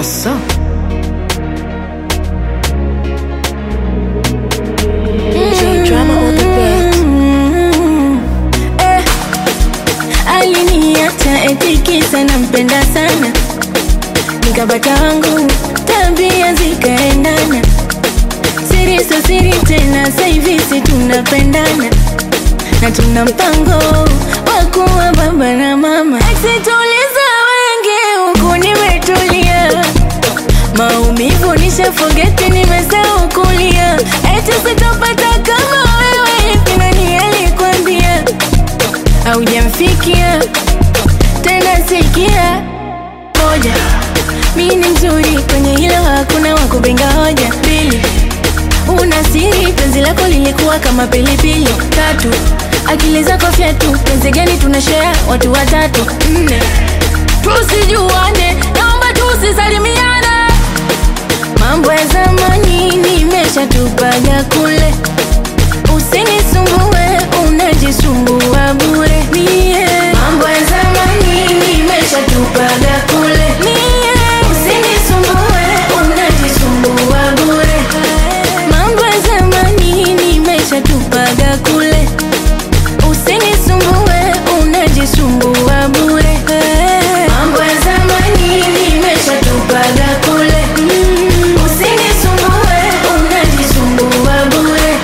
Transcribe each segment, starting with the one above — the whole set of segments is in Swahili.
Asa J-Drama on the beat. Aliniacha eti kisa nampenda sana, nikapata wangu tabia zikaendana. Siri so siri tena, sasa hivi si tunapendana na tuna mpango wa kuwa baba na mama. Tuliza wengi huku nimetulia, maumivu nisha forget, nimesahau kulia. Eti sitopata kama wewe, nani alikwambia? Haujamfikia tena, sikia moja, mimi ni mzuri kwenye hilo, hakuna wakupinga hoja. Pili, una siri, penzi lako lilikuwa kama pilipili. Tatu, akili zako fyatu, penzi gani tunashare watu watatu. Nne, tusijuane, naomba tusisalimiane. Mambo ya zamani nimeshatupaga kule, usinisumbue, unajisumbua bure. Mambo ya zamani nimeshatupaga kule, usinisumbue, unajisumbua bure. Mambo ya zamani nimeshatupaga kule, usinisumbue, unajisumbua bure. Mambo ya zamani nimeshatupaga kule, usinisumbue, unajisumbua bure.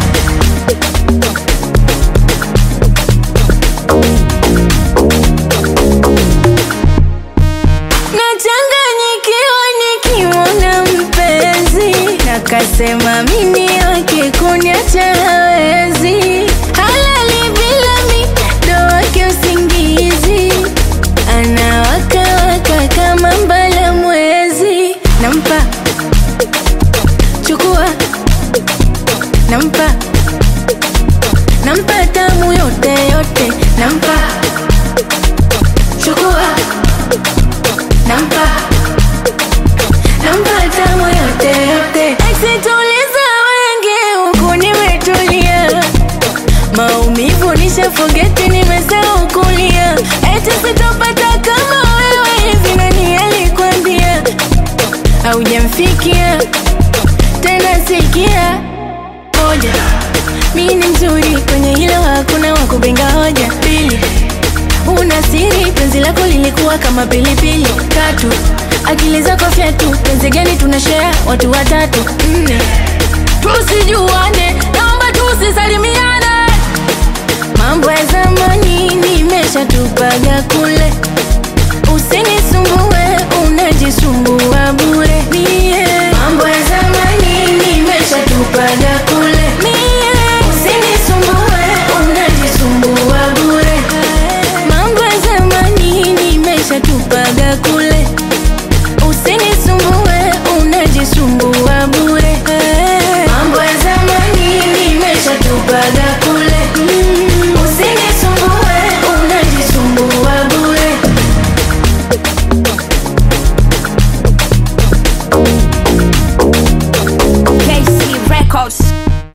Nachanganyikiwa nikimwona mpenzi, nakasema mimi wake kuniacha hawezi. Halali bila mi, ndo wake usingizi, anawakawaka kama mbala mwezi. Nampa, chukua, nampa, nampa tamu yote yote. Nampa, chukua, nampa, nampa tamu yote yote. Tuliza wengi huku nimetulia, maumivu nisha forget, nimesahau kulia. Eti sitopata kama wewe, hivi nani alikwambia? Haujamfikia tena, sikia moja, mimi ni mzuri kwenye hilo, hakuna wakupinga hoja. Pili, una siri, penzi lako lilikuwa kama pilipili. Tatu, akili zako fyatu, penzi gani tunashare watu watatu. Nne, tusijuane, naomba tusisalimiane. Mambo ya zamani nimeshatupaga kule, usinisumbue, unajisumbua bure. Mambo ya zamani nimeshatupaga kule, usinisumbue, unajisumbua bure. Mambo ya zamani nimeshatupaga kule, usinisumbue, unajisumbua